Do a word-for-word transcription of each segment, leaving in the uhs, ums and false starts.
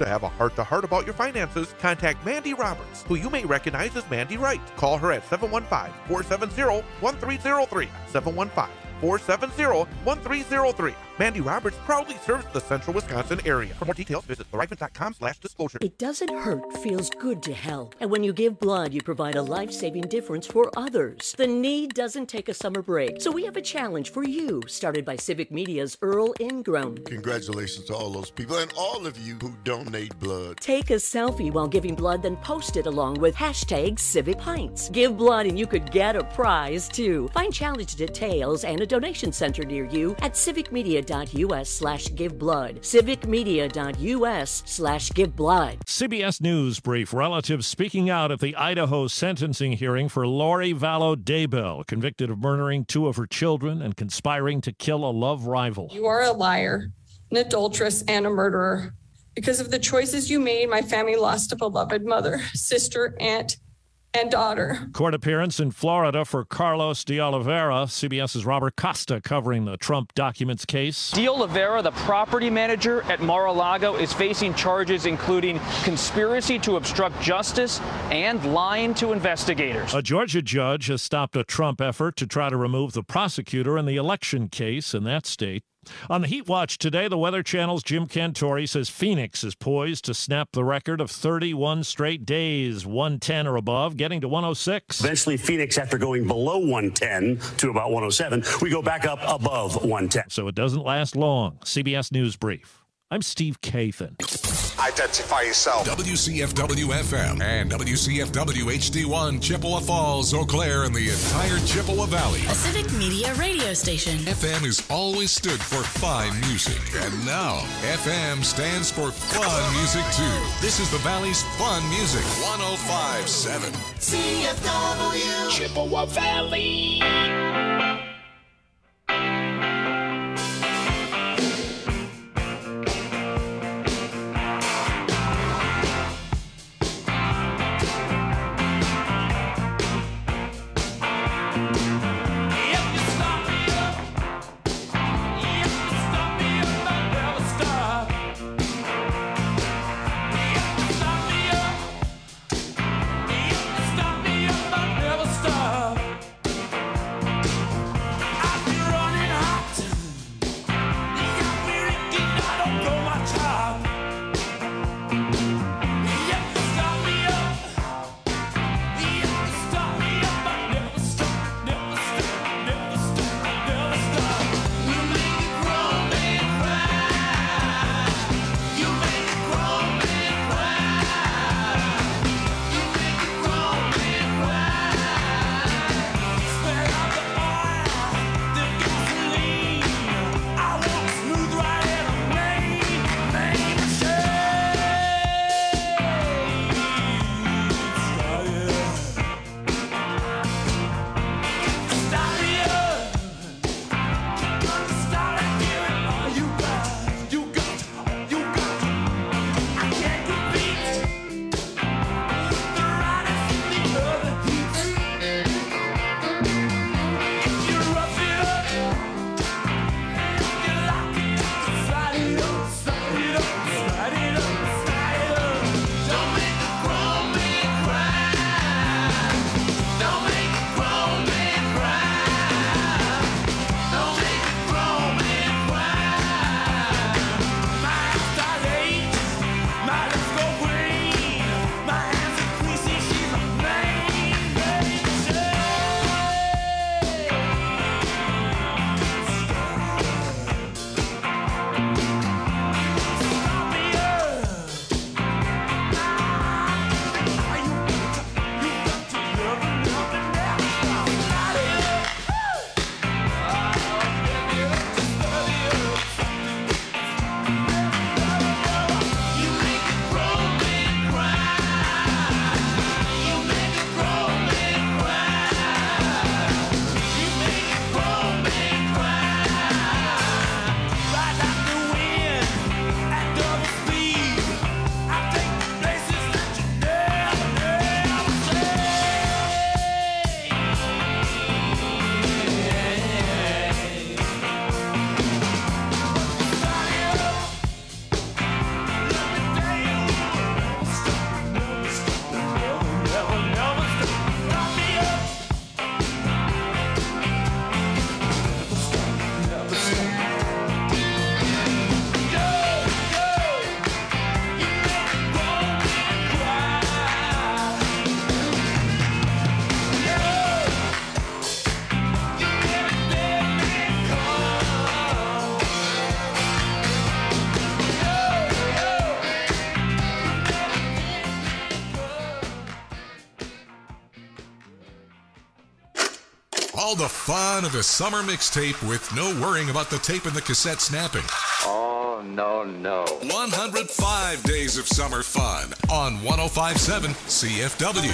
To have a heart-to-heart about your finances, contact Mandy Roberts, who you may recognize as Mandy Wright. Call her at seven one five, four seven zero, one three zero three, seven one five, four seven zero, one three zero three. Mandy Roberts proudly serves the central Wisconsin area. For more details, visit thrivent.com slash disclosure. It doesn't hurt, feels good to help. And when you give blood, you provide a life-saving difference for others. The need doesn't take a summer break. So we have a challenge for you, started by Civic Media's Earl Ingram. Congratulations to all those people and all of you who donate blood. Take a selfie while giving blood, then post it along with hashtag Civic Pints. Give blood and you could get a prize, too. Find challenge details and a donation center near you at civicmedia.us slash give blood. civicmedia.us slash give blood. C B S News brief. Relatives speaking out at the Idaho sentencing hearing for Lori Vallow Daybell, convicted of murdering two of her children and conspiring to kill a love rival. You are a liar, an adulteress, and a murderer. Because of the choices you made, my family lost a beloved mother, sister, aunt, and daughter. Court appearance in Florida for Carlos de Oliveira. CBS's Robert Costa covering the Trump documents case. De Oliveira, the property manager at Mar-a-Lago, is facing charges including conspiracy to obstruct justice and lying to investigators. A Georgia judge has stopped a Trump effort to try to remove the prosecutor in the election case in that state. On the Heat Watch today, the Weather Channel's Jim Cantori says Phoenix is poised to snap the record of thirty-one straight days, one ten or above, getting to one oh six. Eventually, Phoenix, after going below one ten to about one oh seven, we go back up above one ten. So it doesn't last long. C B S News Brief. I'm Steve Kathan. Identify yourself. W C F W F M and W C F W H D one, Chippewa Falls, Eau Claire, and the entire Chippewa Valley. A Civic Media radio station. F M has always stood for fine music. And now, F M stands for fun music, too. This is the Valley's fun music. one oh five point seven. C F W. Chippewa Valley. All the fun of a summer mixtape with no worrying about the tape and the cassette snapping. Oh, no, no. one hundred five days of summer fun on one oh five point seven C F W.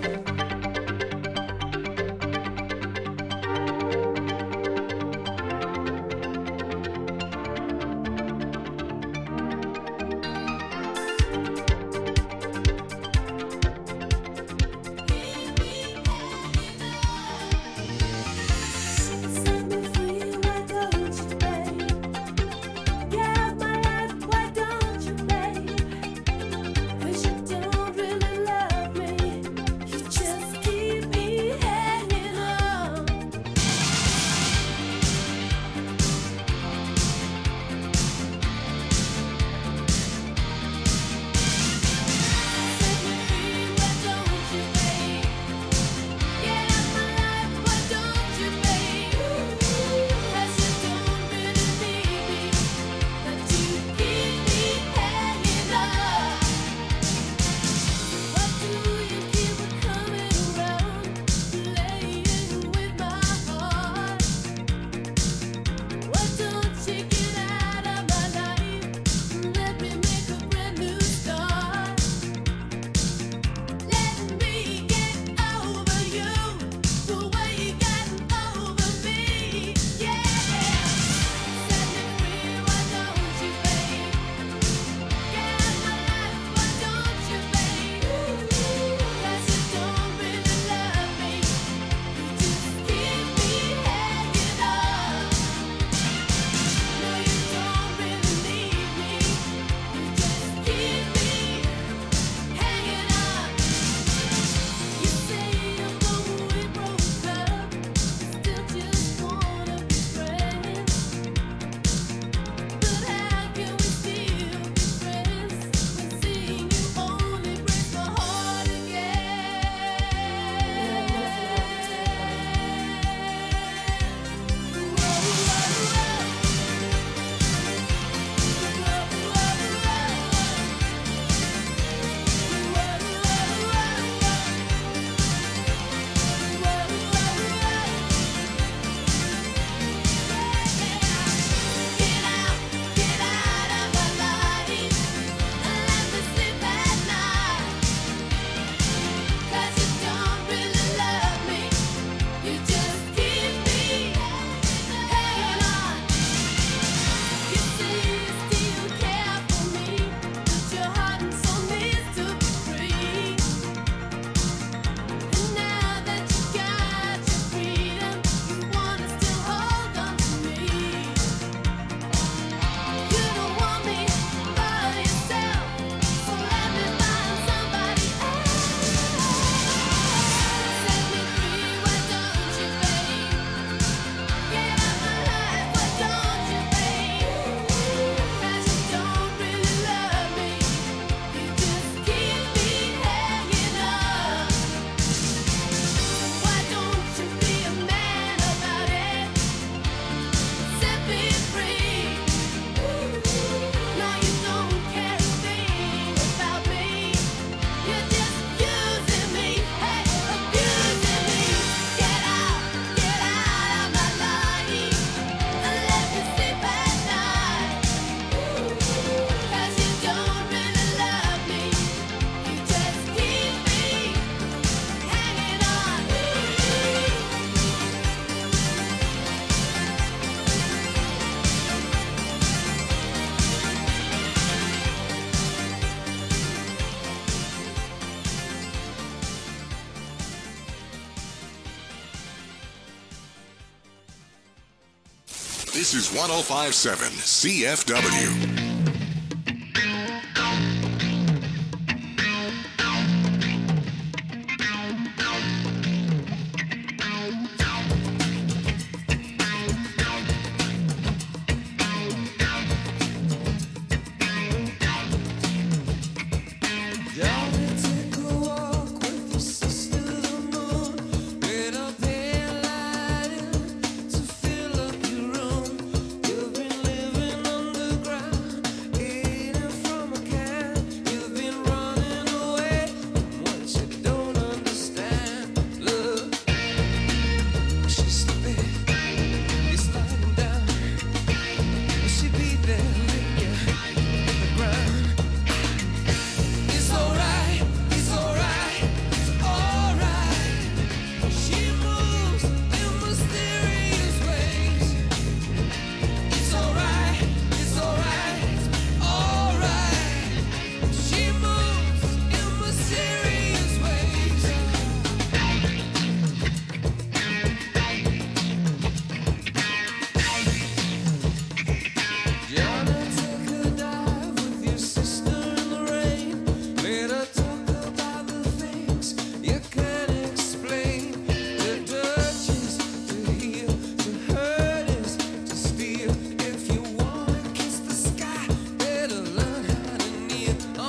This is one oh five point seven C F W. Ground.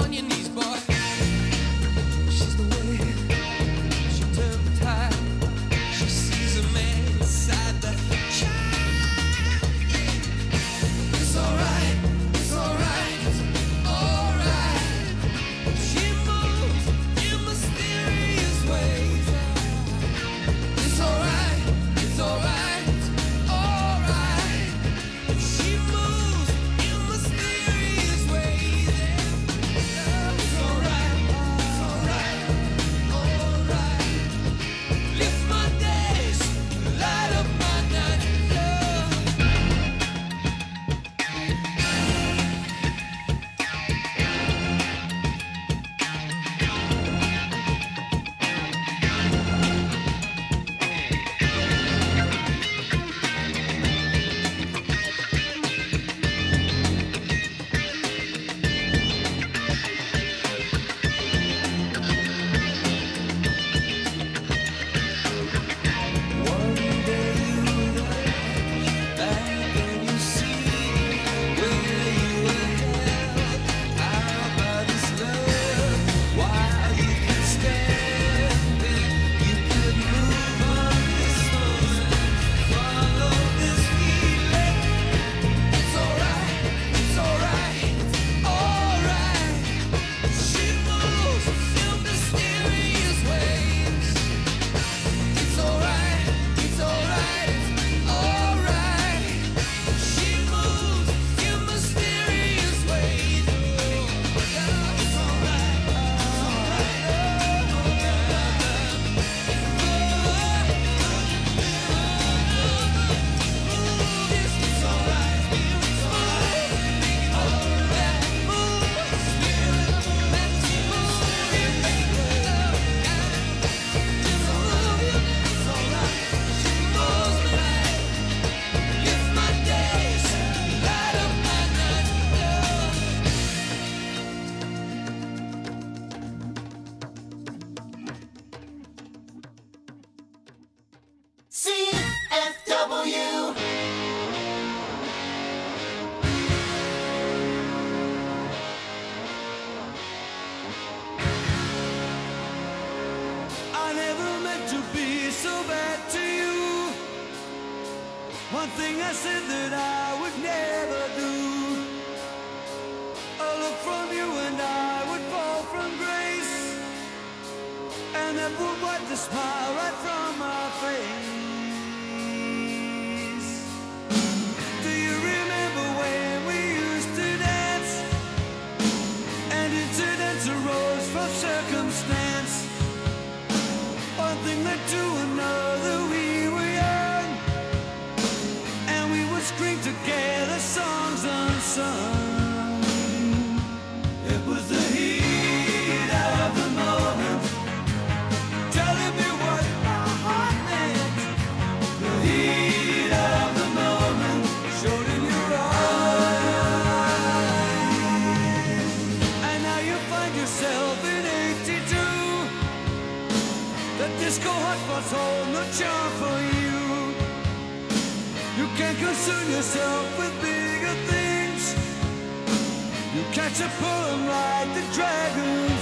on your knees, boy. She's the way she turned the tide. She sees a man inside the child. It's alright, it's alright, it's alright. She moves in mysterious ways. It's alright, it's alright, it's alright. She moves in mysterious ways. It's alright, it's alright, alright. Lift my days, light up my night. One day you look back and you see where you were held out by this love. While you could stand it, you could move on this moment, follow this feeling. It's alright, it's alright, it's alright. She moves in mysterious ways. It's alright, it's alright, it's alright. She moves in mysterious ways. It's alright, it's alright, it's alright. Lift my days, light up my night. C F W. I never meant to be so bad to you. One thing I said that I would never do. A look from you and I would fall from grace, and that would wipe the smile right from my face. Do you remember when we used to dance? And incidents arose from circumstance. One thing led to another, we were young, and we would scream together songs unsung. It was the heat of the moment, telling me what my heart meant. The heat of the moment showed in your eyes. And now you find yourself in eighty-two. The disco hotspots hold no charm for you. You can't concern yourself with bigger things. You catch a pull and ride the dragon's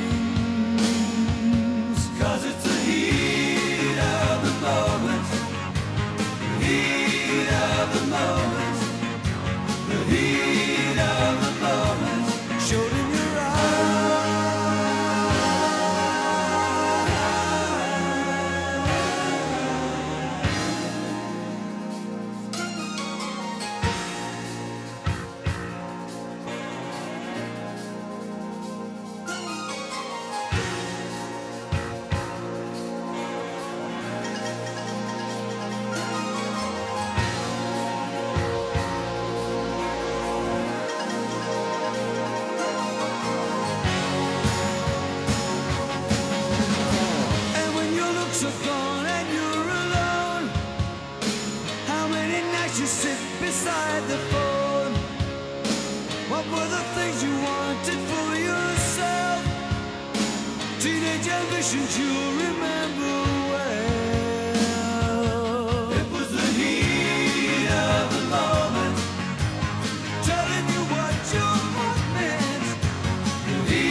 wings. 'Cause it's the heat of the moment. The heat of the moment. The heat of the moment showed in your are gone and you're alone. How many nights you sit beside the phone? What were the things you wanted for yourself? Teenage ambitions you remember well. It was the heat of the moment, telling you what your heart meant. The heat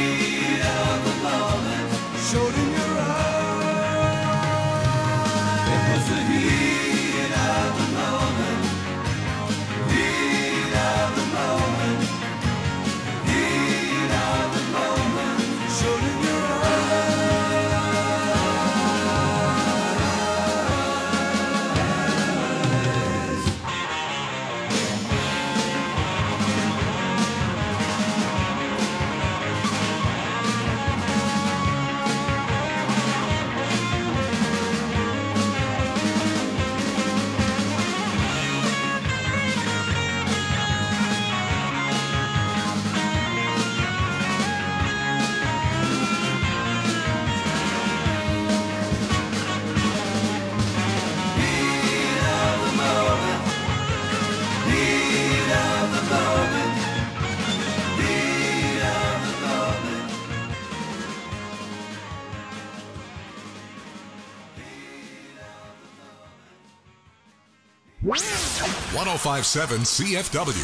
one oh five point seven C F W.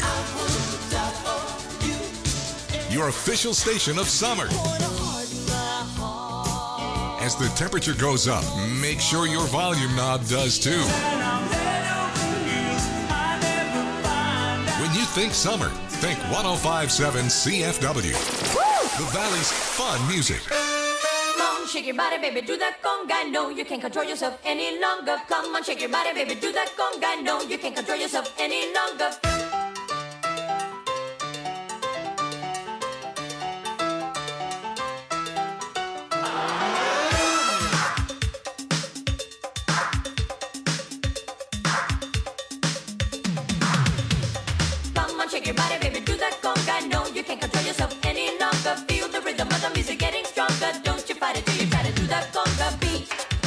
Your official station of summer. As the temperature goes up, make sure your volume knob does too. When you think summer, think one oh five point seven C F W. The Valley's fun music. Come on, shake your body, baby, do that conga. No, you can't control yourself any longer. Come on, shake your body, baby, do that conga. No, you can't control yourself any longer. Shake your body, baby, do that conga. No, you can't control yourself any longer. Feel the rhythm of the music getting stronger. Don't you fight it till you try to do that conga beat.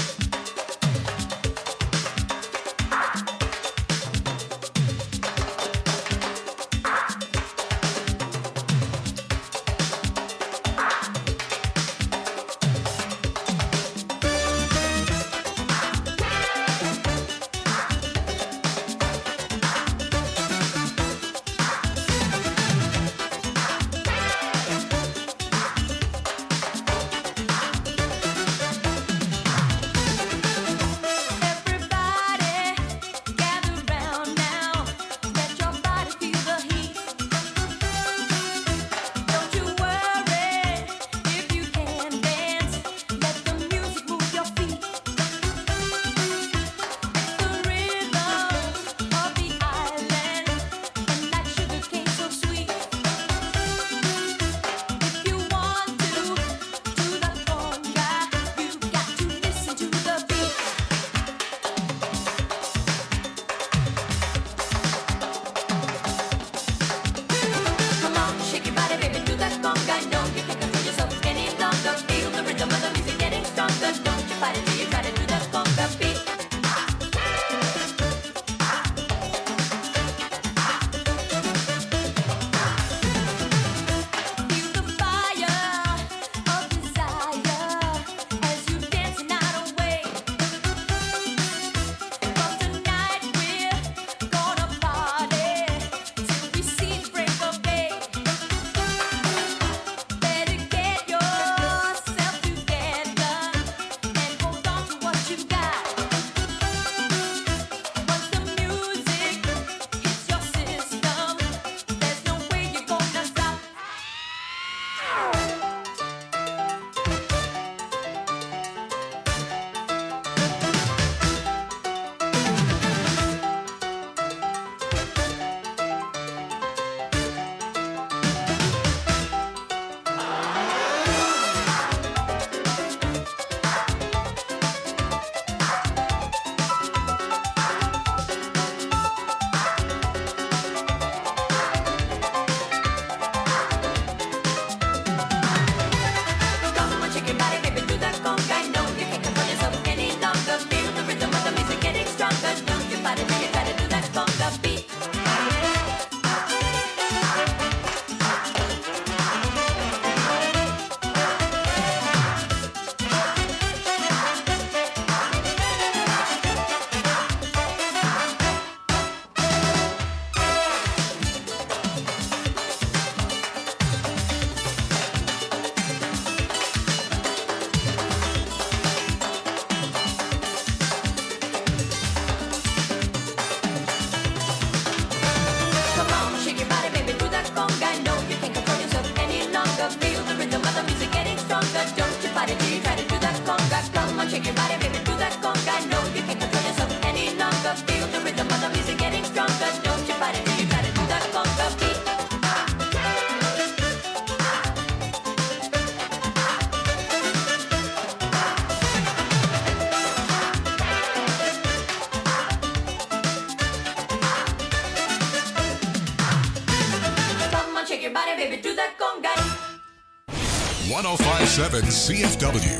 one oh five point seven C F W.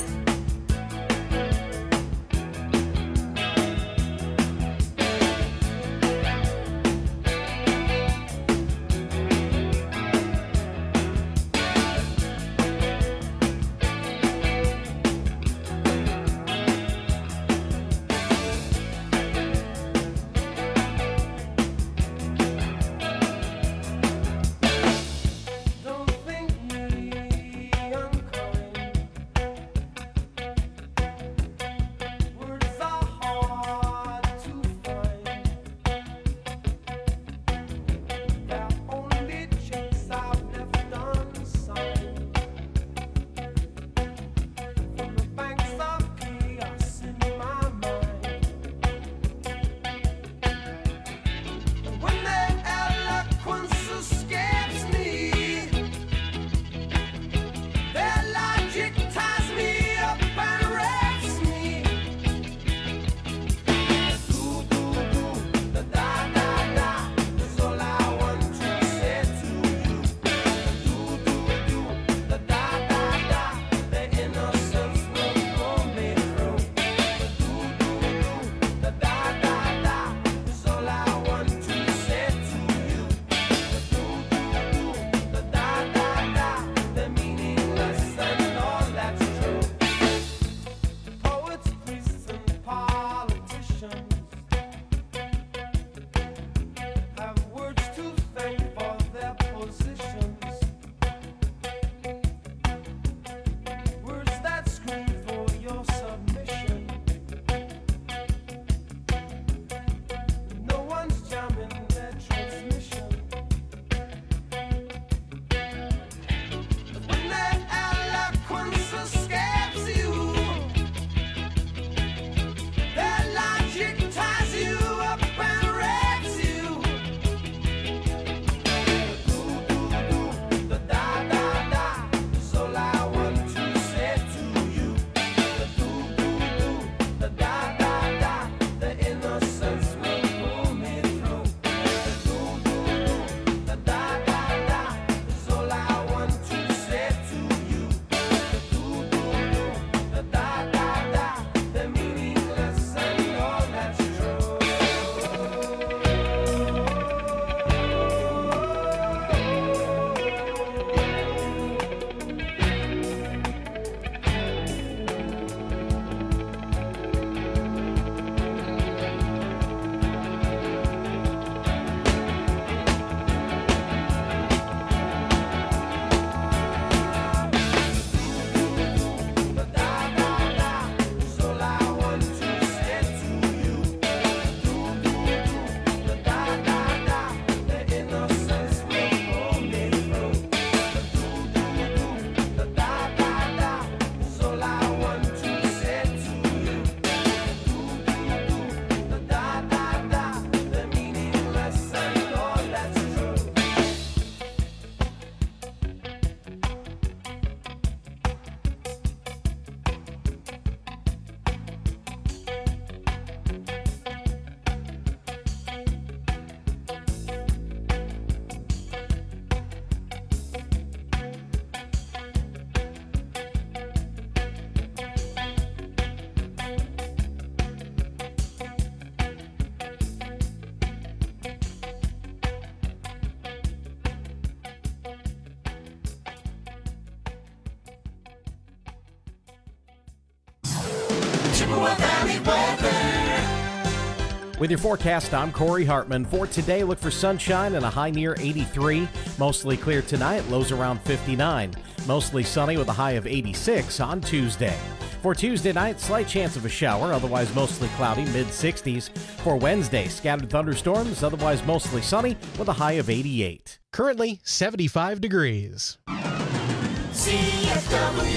Chippewa Valley weather. With your forecast, I'm Corey Hartman. For today, look for sunshine and a high near eighty-three. Mostly clear tonight, lows around fifty-nine. Mostly sunny with a high of eighty-six on Tuesday. For Tuesday night, slight chance of a shower, otherwise mostly cloudy, mid sixties. For Wednesday, scattered thunderstorms, otherwise mostly sunny with a high of eighty-eight. Currently seventy-five degrees. C F W.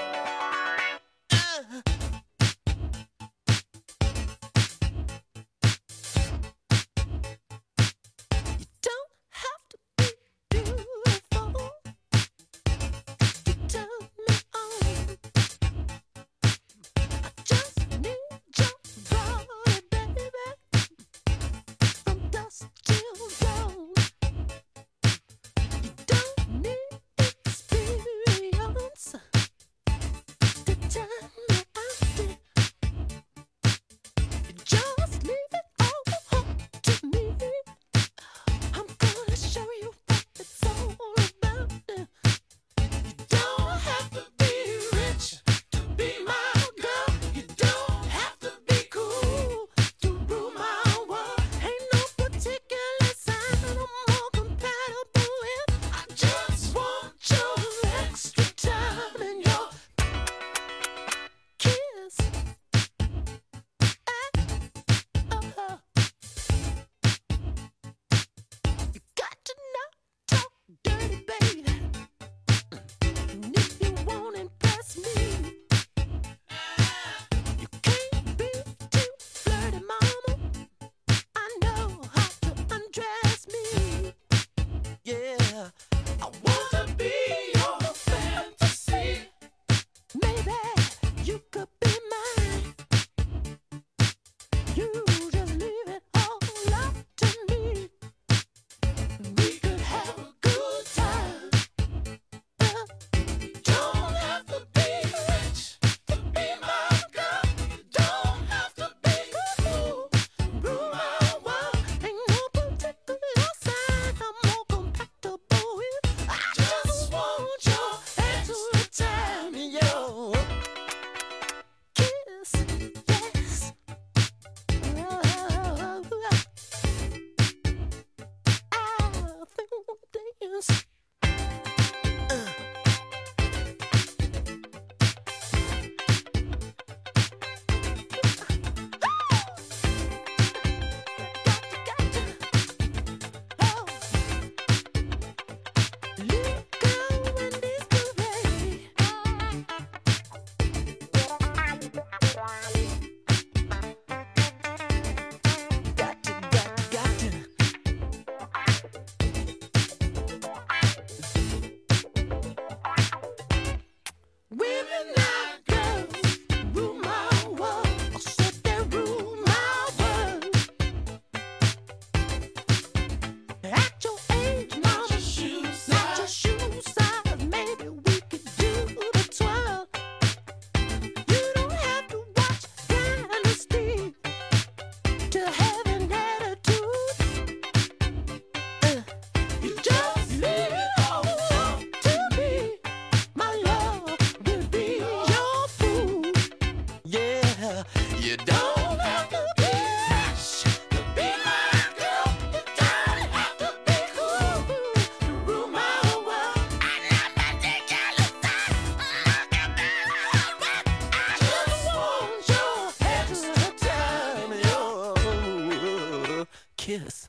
Kiss.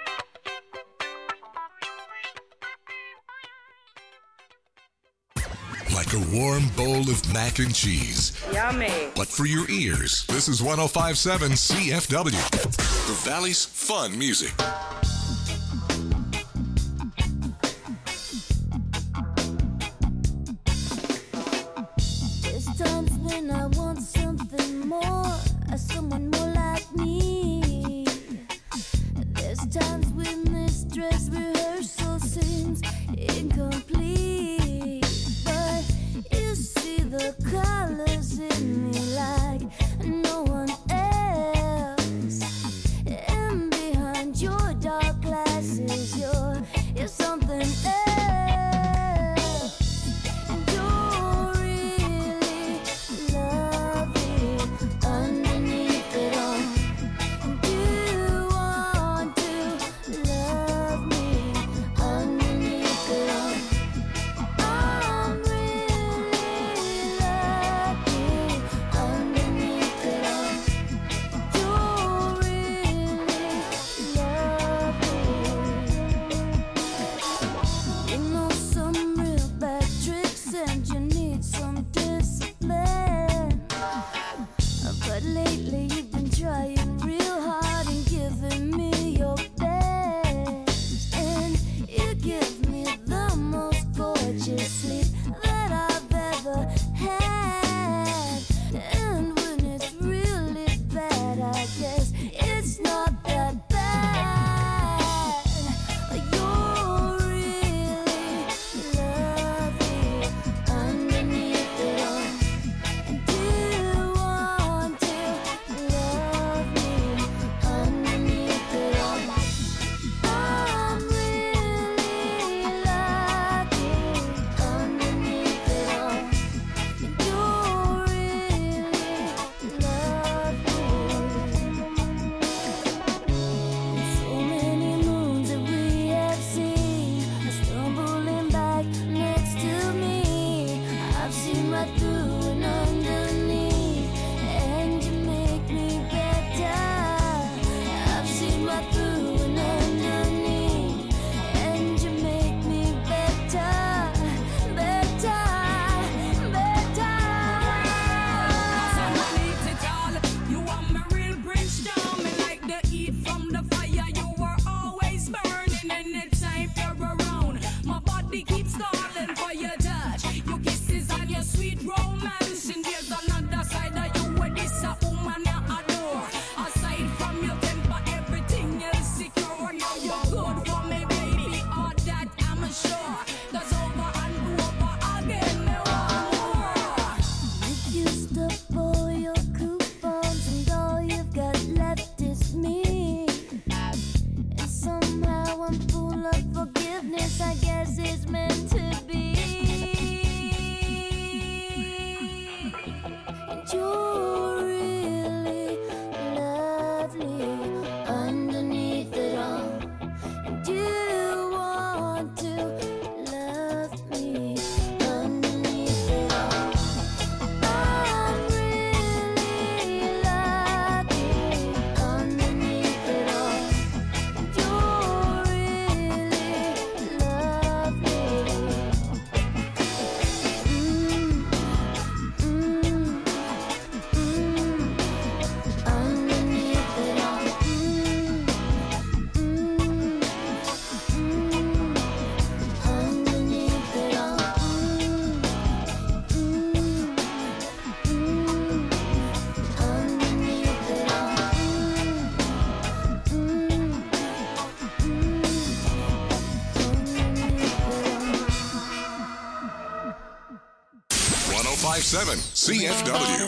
Like a warm bowl of mac and cheese. Yummy. But for your ears, this is one oh five point seven C F W, the Valley's fun music. There's times when I want something more, someone more like me. There's times when this dress rehearsal seems incomplete. But you see the colors in me like no one else. And behind your dark glasses, you're, you're something else. And you're really loving right through and underneath, and you make me better. I've seen right through and underneath, and you make me better, better, better. Underneath it all, you are my real brimstone. Me like the heat from the fire. You were always burning anytime you're around. My body keeps calling for your touch, your kisses and your sweet romance. And there's another side of you where this a woman you adore. Aside from your temper, everything else secure. Now you're good for me, baby. All that I'm sure. Cause over and over again, me want more. You used up all your coupons, and all you've got left is me. And somehow I'm full of forgiveness. I guess it's meant to be. And you're really lovely underneath it all. And you want to love me underneath it all. I'm really lucky underneath it all. You're really lovely. Mm, mm, mm, underneath it all. Mm, mm, mm, underneath it all. Mm, mm, mm, underneath it all. Mm, one oh five point seven C F W.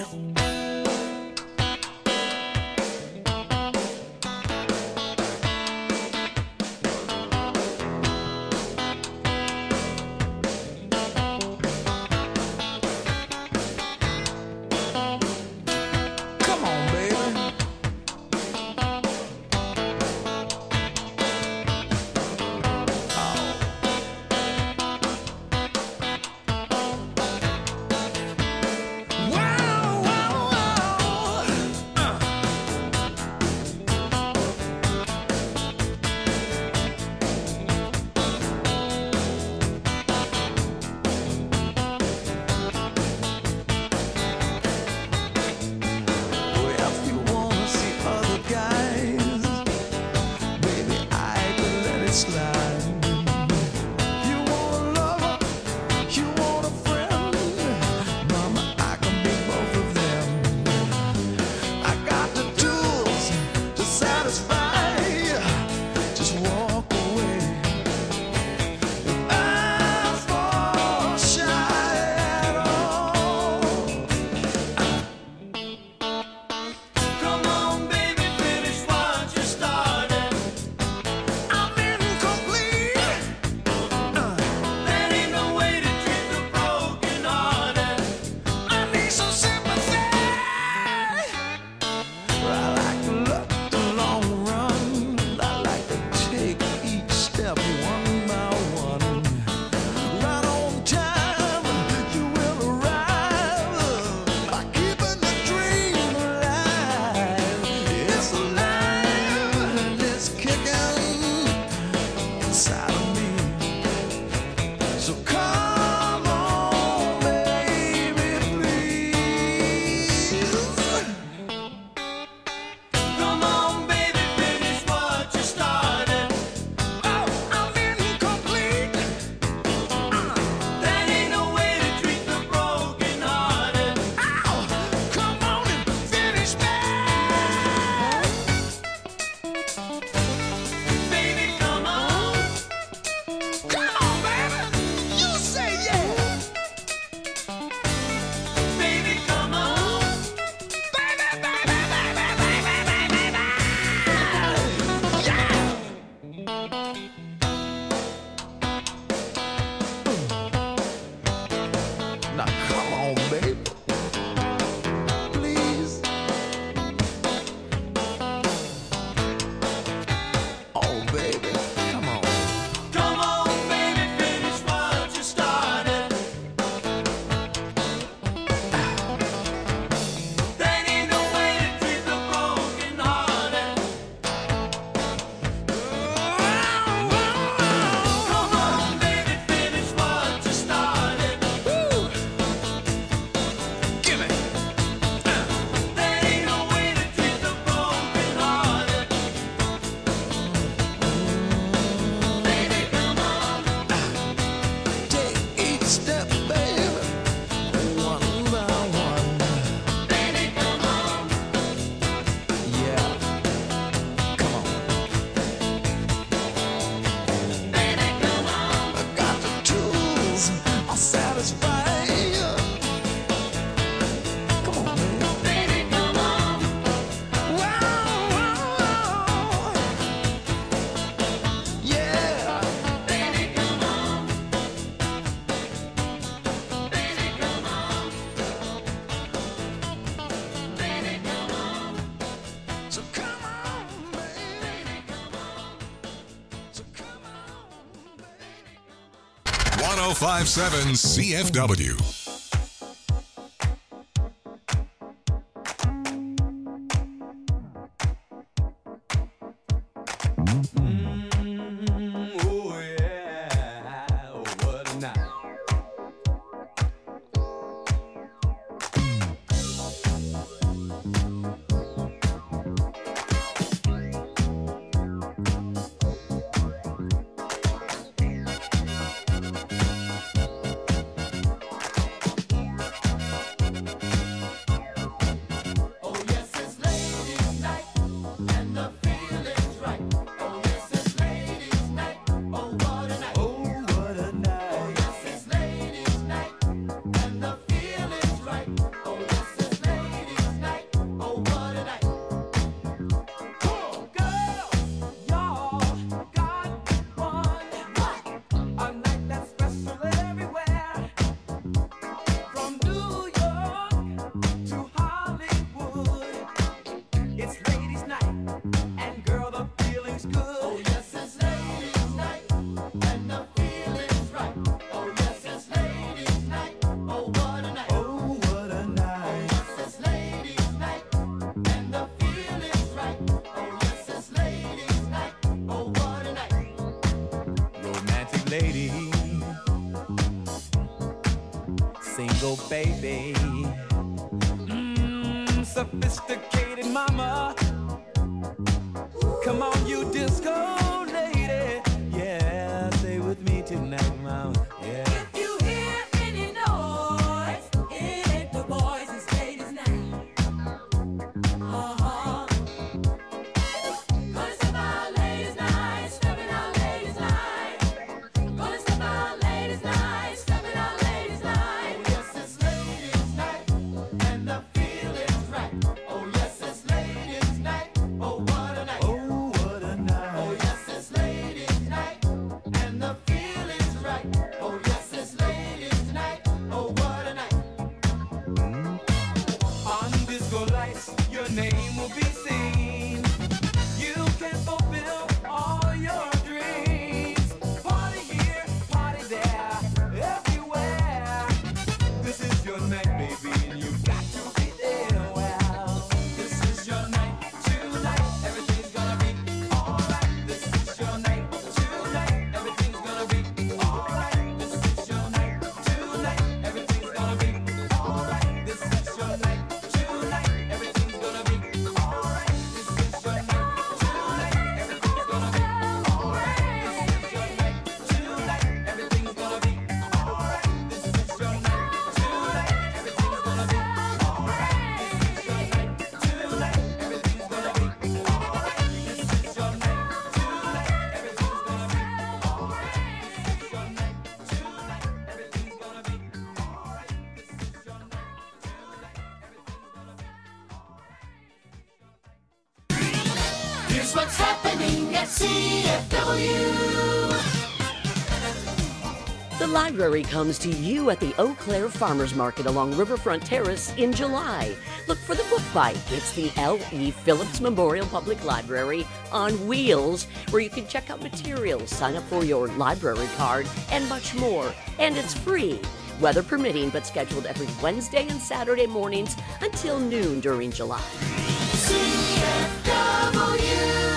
Come on, baby. Wow, wow, oh five point seven C F W. Lady, single baby, mm, sophisticated mama. Come on, you disco lady, yeah, stay with me tonight, mama. Yeah. If you hear any noise, it ain't the boys, it's ladies' night. Uh-huh. Gonna step out ladies' night, stepping out ladies' night. Gonna step out ladies' night, stepping out ladies' night. Oh yes, it's ladies' night, and the feeling's right. Oh yes, it's ladies' night. Oh what a night. Oh what a night. Oh yes, it's ladies' night, and the feeling's right. Oh yes, it's ladies' night. Oh what a night. On disco lights, your name will be seen. You can fulfill all your dreams. Party here, party there, everywhere. This is your night, baby, and you've got to be there. Well, this is your night tonight. Everything's gonna be alright. This is your night tonight. Everything's gonna be alright. This is your night tonight. Everything's gonna be alright. This is your night tonight. Everything's gonna be alright. This is your night tonight. Everything's gonna be alright. This is your night tonight. Everything's gonna be alright. This is your night tonight. Everything's gonna be alright. This is your night tonight. Everything's gonna be alright. This is your night tonight. Everything's gonna be alright. This is your night tonight. Everything's gonna be alright. This is your night tonight. Here's what's happening at C F W. The library comes to you at the Eau Claire Farmers Market along Riverfront Terrace in July. Look for the Book Bite. It's the L E. Phillips Memorial Public Library on wheels, where you can check out materials, sign up for your library card, and much more. And it's free, weather permitting, but scheduled every Wednesday and Saturday mornings until noon during July. C F W.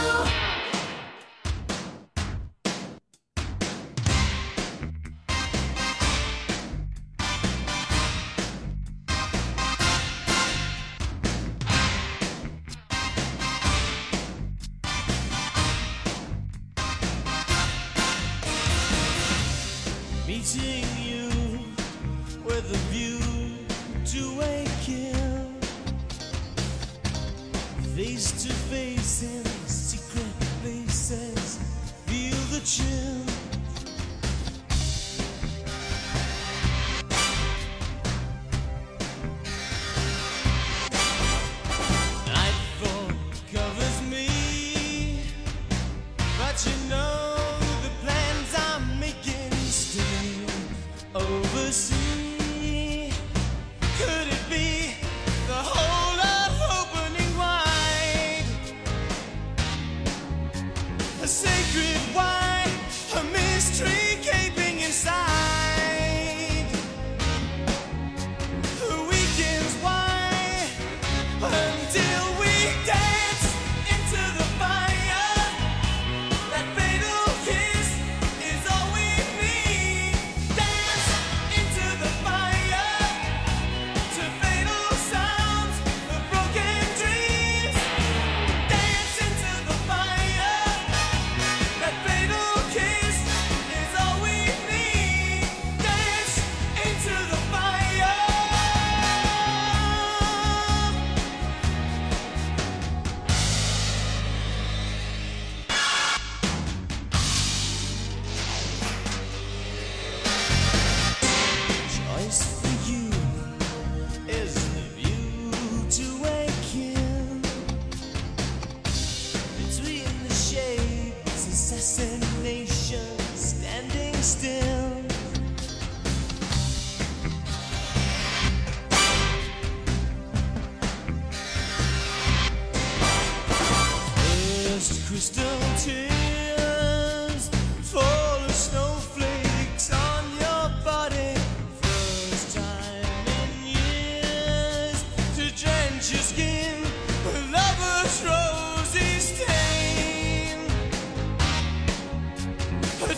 Meeting you with a view to a kill, face to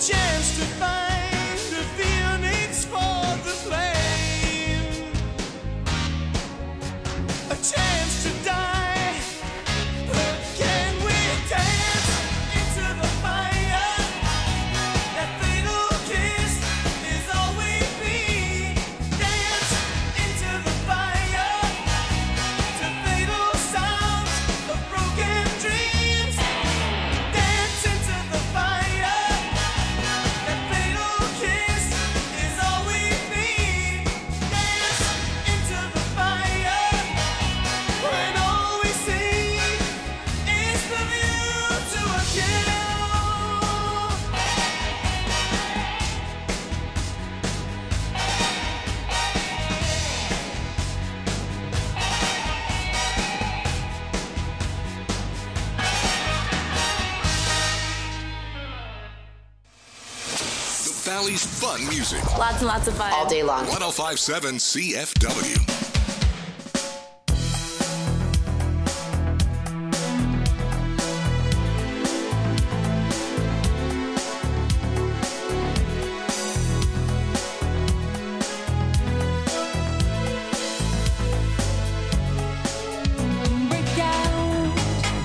chance to find a phoenix for the flame, a chance to die, but can we dance into the fire? That fatal kiss is all we need. Dance into the fire, to fatal sounds of broken dreams. Dance into the fire. That fatal kiss is all we need. Dance into the fire, when all we see is the view to a kill. The Valley's fun music. Lots and lots of fun. All day long. one oh five point seven C F W. Break out.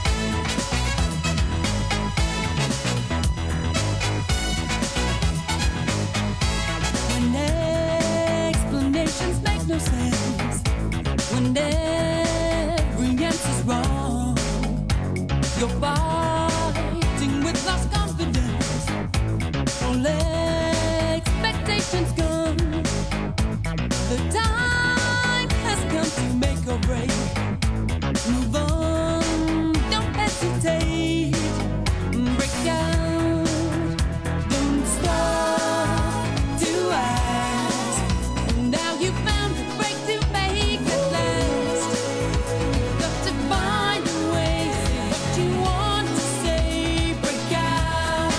When explanations make no sense, when every answer's wrong, you're fighting with lost confidence. All expectations gone. The time has come to make a break. Move on, don't hesitate. Break out, don't stop to ask. Now you found a break to make it last. Got to find a way, say what you want to say. Break out.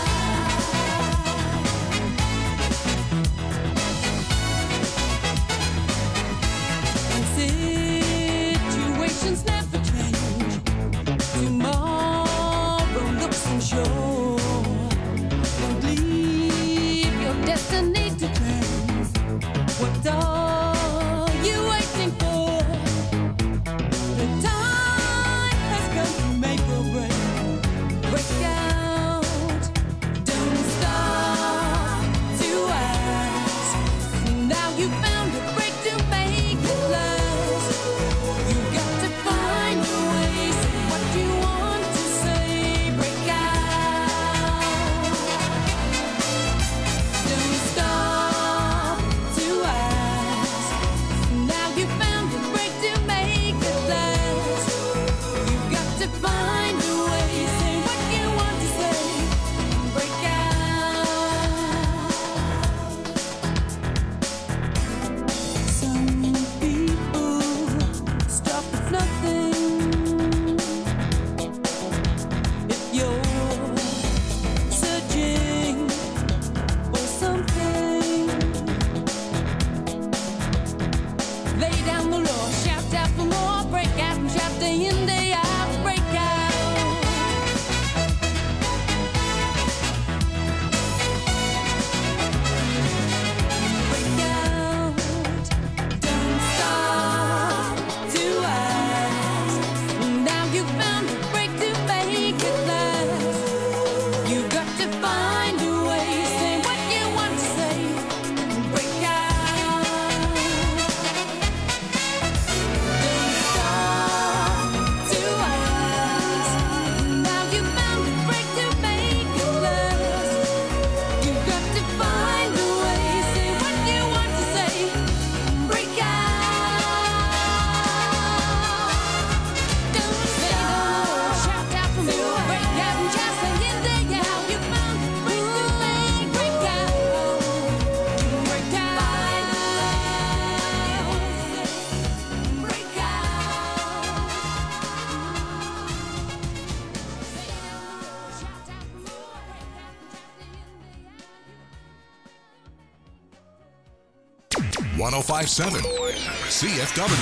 And situations never change. Tomorrow looks unsure. Don't leave your destiny to chance. What are you waiting for? The time has come to make a break. Break out. Don't stop to ask. Now you found a break to make it last. You got to find a way. Say what you want to say. Break out. Don't stop to ask. Now you found a break to make it last. You got to find a way. Say what you want to say. Break out. Some people stop at nothing. If you're searching for something, lay down the law, shout out for more. Break out and shout day in, day out. Break out. Break out. Don't stop to ask. Now you found a break to make it last. You got to find a way. Say what you want to say. Break out. Don't stop to ask. Now you found a break to make it last. You got to find a way. Say what you want to say. Break out. Don't stop. Shout out for more. Break out and just say it day out. You found a break to make. Break out. Break out. Break one oh five point seven C F W.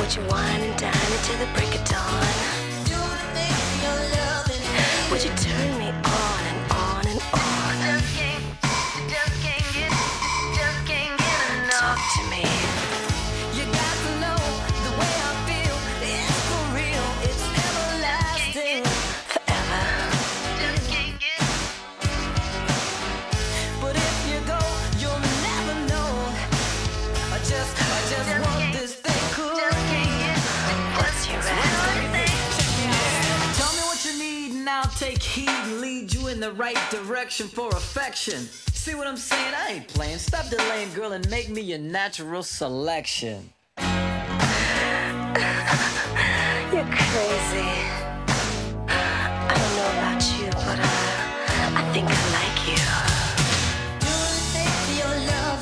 Would you wine and dine until the break of dawn? Would you turn me on and on and on? Just can't, just can't get, just can't get enough. Talk to me. You got to know the way I feel. It's for real. It's everlasting. Forever. Just can't get. But if you go, you'll never know. I just, I just, just want this thing cool. What's your answer? Tell me what you need and I'll take heed and lead you in the right direction for affection. See what I'm saying? I ain't playing. Stop delaying, girl, and make me your natural selection. You're crazy. I don't know about you, but uh, I think I like you. Do the thing for your love.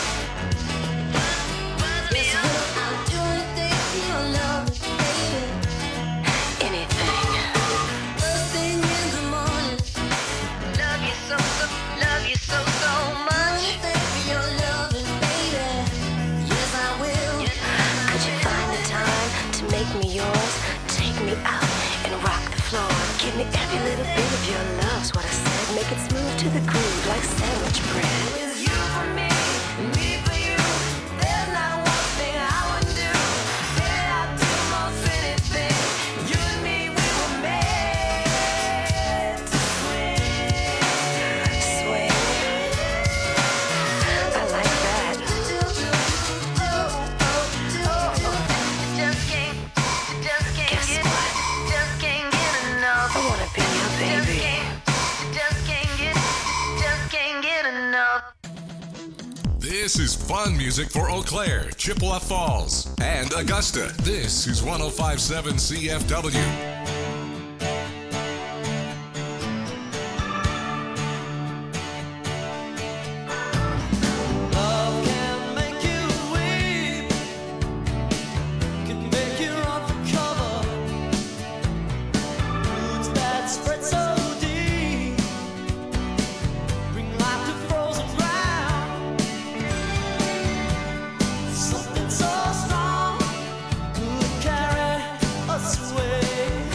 Yes, will I do the thing for your love, baby? Anything. First thing in the morning. Love you so, so, love you so, so much. Do the thing for your love, baby. Yes, I will. Could you find the time to make me yours? Take me out and rock the floor. Give me every little bit of your love's what I said. Make it smooth to the groove like sandwich bread. It's you for me, me for you. There's not one thing I wouldn't do. Baby, I'd do most anything. You and me, we were made to swing. Swing. I like that. Just can't, just can't Guess get, what? Just can't get enough. I wanna be your baby. Just can't, just can't get, just can't get enough. This is fun music for Eau Claire, Chippewa Falls, and Augusta. This is one oh five point seven C F W. Love can make you weep, can make you run for cover. Roots that spread so deep, bring life to frozen ground. Something so strong could carry us away.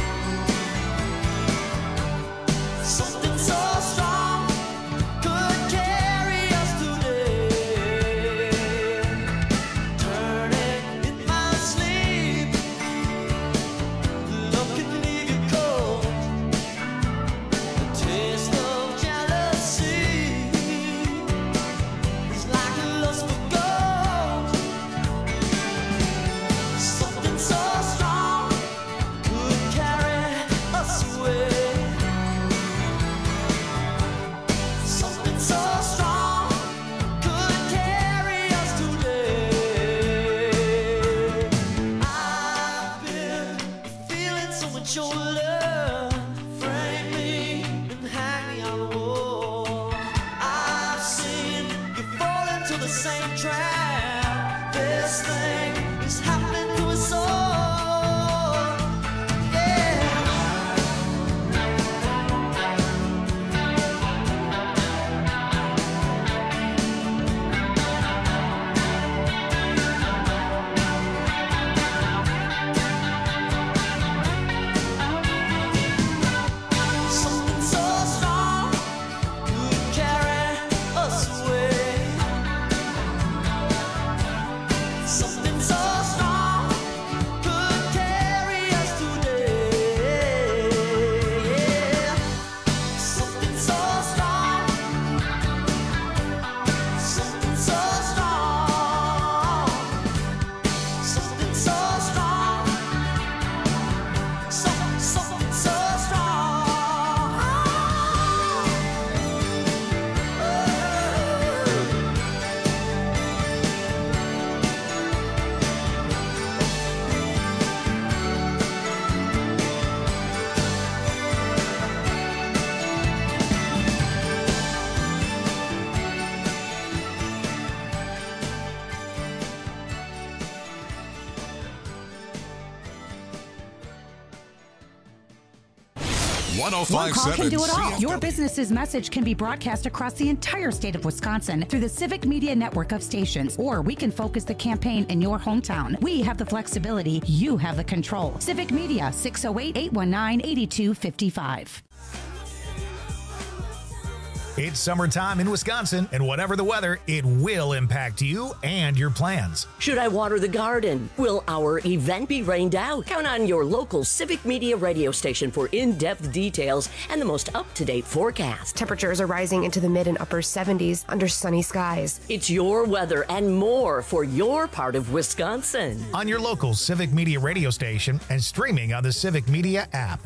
one oh One five call seven can do it all. C F W. Your business's message can be broadcast across the entire state of Wisconsin through the Civic Media network of stations, or we can focus the campaign in your hometown. We have the flexibility. You have the control. Civic Media, six oh eight, eight one nine, eight two five five. It's summertime in Wisconsin, and whatever the weather, it will impact you and your plans. Should I water the garden? Will our event be rained out? Count on your local Civic Media radio station for in-depth details and the most up-to-date forecast. Temperatures are rising into the mid and upper seventies under sunny skies. It's your weather and more for your part of Wisconsin. On your local Civic Media radio station and streaming on the Civic Media app.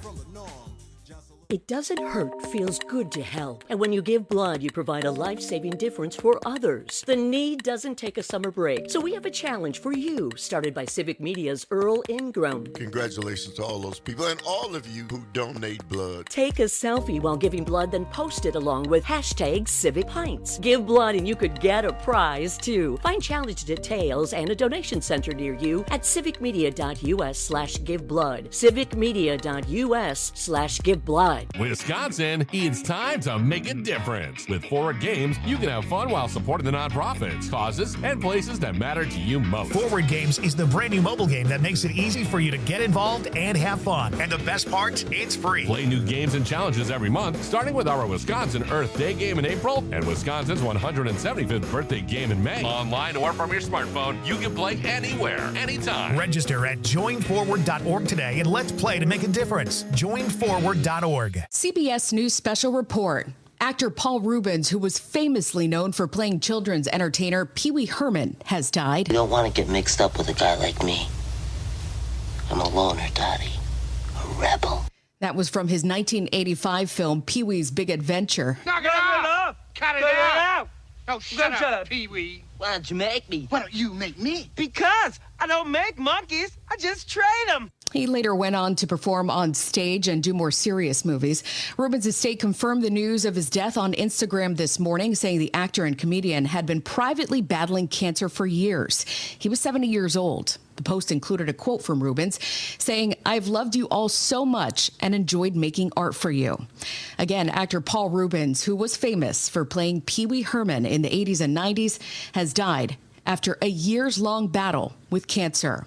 It doesn't hurt, feels good to help. And when you give blood, you provide a life-saving difference for others. The need doesn't take a summer break. So we have a challenge for you, started by Civic Media's Earl Ingram. Congratulations to all those people and all of you who donate blood. Take a selfie while giving blood, then post it along with hashtag Civic Pints. Give blood and you could get a prize too. Find challenge details and a donation center near you at civicmedia.us slash give blood. civicmedia.us slash give blood. Wisconsin, it's time to make a difference. With Forward Games, you can have fun while supporting the nonprofits, causes, and places that matter to you most. Forward Games is the brand new mobile game that makes it easy for you to get involved and have fun. And the best part, it's free. Play new games and challenges every month, starting with our Wisconsin Earth Day game in April and Wisconsin's one hundred seventy-fifth birthday game in May. Online or from your smartphone, you can play anywhere, anytime. Register at join forward dot org today and let's play to make a difference. join forward dot org. C B S News Special Report. Actor Paul Reubens, who was famously known for playing children's entertainer Pee Wee Herman, has died. You don't want to get mixed up with a guy like me. I'm a loner, Daddy. A rebel. That was from his nineteen eighty-five film Pee Wee's Big Adventure. Knock it out! Cut it out! Oh, shut, shut up, up. Pee Wee. Why don't you make me? Why don't you make me? Because I don't make monkeys. I just train them. He later went on to perform on stage and do more serious movies. Reubens' estate confirmed the news of his death on Instagram this morning, saying the actor and comedian had been privately battling cancer for years. He was seventy years old. The post included a quote from Reubens saying, "I've loved you all so much and enjoyed making art for you." Again, actor Paul Reubens, who was famous for playing Pee Wee Herman in the eighties and nineties, has died after a years-long battle with cancer.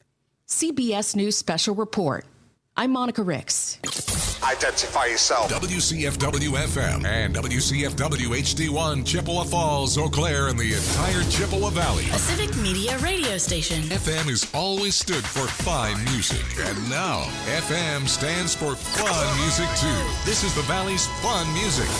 C B S News Special Report. I'm Monica Ricks. Identify yourself. W C F W F M and W C F W H D one, Chippewa Falls, Eau Claire, and the entire Chippewa Valley. A Civic Media radio station. F M has always stood for fine music, and now F M stands for fun music too. This is the Valley's fun music.